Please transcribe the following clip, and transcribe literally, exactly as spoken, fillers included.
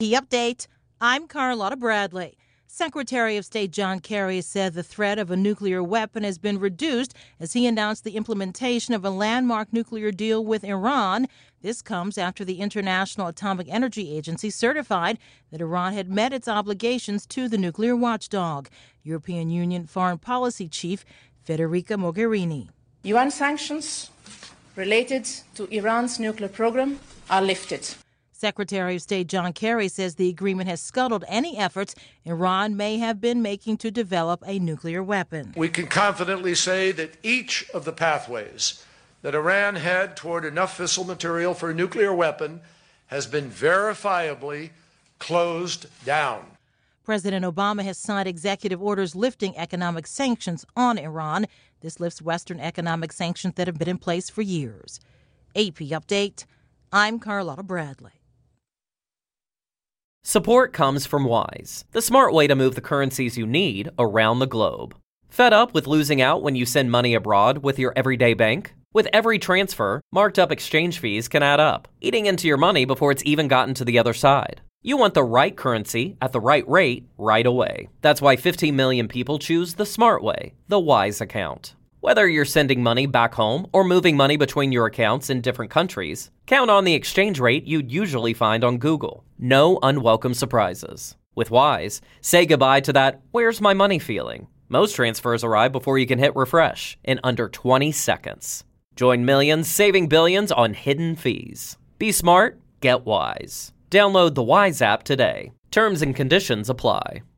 The update. I'm Carlotta Bradley. Secretary of State John Kerry said the threat of a nuclear weapon has been reduced as he announced the implementation of a landmark nuclear deal with Iran. This comes after the International Atomic Energy Agency certified that Iran had met its obligations to the nuclear watchdog. European Union Foreign Policy Chief Federica Mogherini. U N sanctions related to Iran's nuclear program are lifted. Secretary of State John Kerry says the agreement has scuttled any efforts Iran may have been making to develop a nuclear weapon. We can confidently say that each of the pathways that Iran had toward enough fissile material for a nuclear weapon has been verifiably closed down. President Obama has signed executive orders lifting economic sanctions on Iran. This lifts Western economic sanctions that have been in place for years. A P Update. I'm Carlotta Bradley. Support comes from Wise, the smart way to move the currencies you need around the globe. Fed up with losing out when you send money abroad with your everyday bank? With every transfer, marked up exchange fees can add up, eating into your money before it's even gotten to the other side. You want the right currency at the right rate right away. That's why fifteen million people choose the smart way, the Wise account. Whether you're sending money back home or moving money between your accounts in different countries, count on the exchange rate you'd usually find on Google. No unwelcome surprises. With Wise, say goodbye to that "where's my money" feeling. Most transfers arrive before you can hit refresh in under twenty seconds. Join millions saving billions on hidden fees. Be smart, get Wise. Download the Wise app today. Terms and conditions apply.